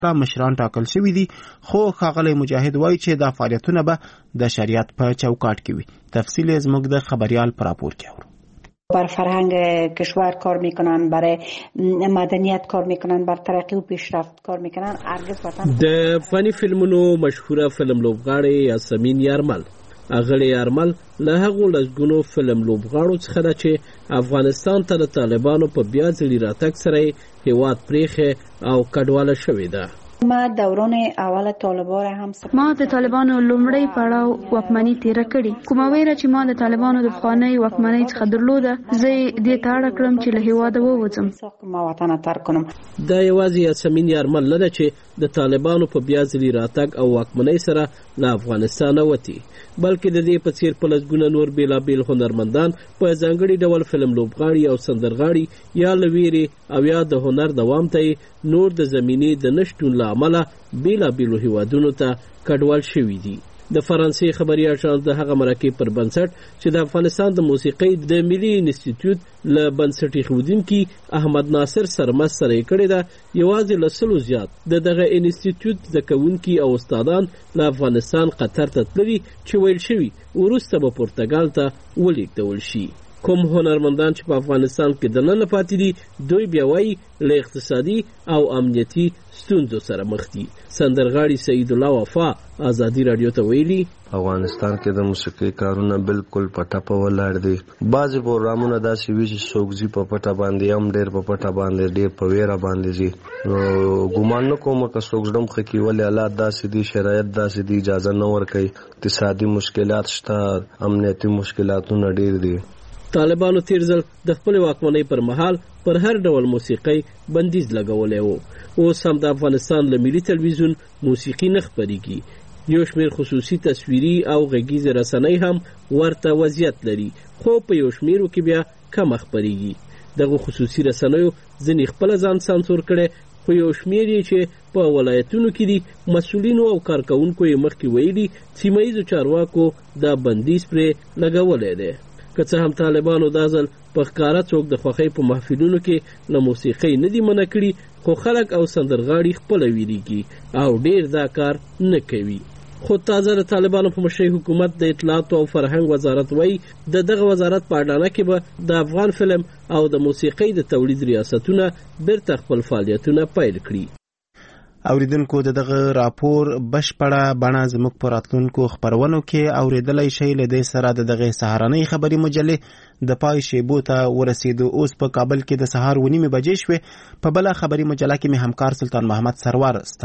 مشران ټاکل شوي دي، خو ښاغلی مجاهد وایي چې دا فعالیتونه به د شریعت په چوکاټ کې وي. تفصیل زموږ د خبریال په راپور کې اورو. بر فرهنگ کشور کار میکنن، برای مدنیت کار میکنن، بر ترقی و پیشرفت کار میکنن. هرگز وطن د فني فلمونو مشهوره فلم لوبغاړی یاسمین یارمل اغلی یارمل له هغو لسګونو فلم لوبغاړو څخه ده چې افغانستان ته د طالبانو په بیا ځلي راتګ سره هیواد پریښی او کډواله شوې ده. ما دوران اول طالبان هم ما د طالبانو لومړی پړاو واکمنۍ تیره کړې. کومه ویره چې ما د طالبانو د پخوانۍ واکمنۍ څخه درلوده، زه دې ته اړ کړم چې له هیواده ووځم. ما وطن ترک کړم. دا یوازې یاسمین یارمل نه ده چې د طالبانو په بیا ځلي راتګ او واکمنۍ سره له افغانستانه وتي، بلکې د دې په څیر په لسګونه نور بېلابېل هنرمندان په ځانګړي ډول فلم لوبغاړي او سندرغاړي یا له ویرې او یا د هنر دوام ته نور د زمینې د نشتون له امله بېلابېلو هیوادونو ته کډوال شوي دي. د فرانسې خبري اژانس د هغه مرکې پر بنسټ چې د افغانستان د موسیقۍ د ملي انسټیټیوټ له بنسټ ایښودونکي احمد ناصر سرمست سره یې کړې ده، یوازې له 100 زیات د دغه انسټیټیوټ زده کوونکي او استادان له افغانستان قطر ته تللي چې ویل شوي وروسته به پرتګال ته ولېږدول شي. کوم هنرمندان چې په افغانستان کې دننه پاتې دي، دوی بیا وایي له اقتصادي او امنیتي ستونزو سره مخ دي. سندرغاړي سعید الله وفا ازادي رادیو ته ویلي افغانستان کې د موسیقي کارونه بالکل په ټپه ولاړ دي. بعضې پروګرامونه داسې وي چې څوک ځي په پټه باندې، هم ډېر په پټه باندې، ډېر په ویره باندې ځي. نو ګمان نه کوم که څوک زړه مخه کي، ولې حالات داسې دي، شرایط داسې دي، اجازه نه ورکوي. اقتصادي مشکلات شته، امنیتي مشکلاتونه ډېر دي. طالبانو تیر ځل د خپل واکمنۍ پر مهال پر هر ډول موسیقۍ بندیز لګولی و. اوس هم د افغانستان له ملي تلویزیون موسیقي نه خپریږي. یو شمېر خصوصي تصویري او غږیزې رسنۍ هم ورته وضعیت لري، خو په یو شمېرو کې بیا کمه خپریږي. دغه خصوصي رسنیو ځینې خپله ځان سانسور کړی، خو یو شمېر یې چې په ولایتونو کې دي مسؤلینو او کارکوونکو یې مخکې ویلي سیمه ییزو چارواکو دا بندیز پرې لګولی دی. که څه هم طالبانو دا ځل په ښکاره څوک د خوښۍ په محفلونو کې له موسیقۍ نه دي منع کړي، خو خلک او سندرغاړي خپله ویریږي او ډېر دا کار نه کوي. خو تازه د طالبانو په مشرۍ حکومت د اطلاعاتو او فرهنګ وزارت وایي د دغه وزارت په اډانه کې به د افغان فلم او د موسیقۍ د تولید ریاستونه بیرته خپل فعالیتونه پیل کړي. اوریدونکو دغه راپور بشپړه بڼه زموږ په راتلونکو خپرونو کې اوریدلی شئ. له دې سره دغه سهارنۍ خبري مجلې د پای شیبو ته ورسېدو. اوس په کابل کې د سهار 9:30 بجې شوې. په بله خبري مجله کې مې همکار سلطان محمد سروار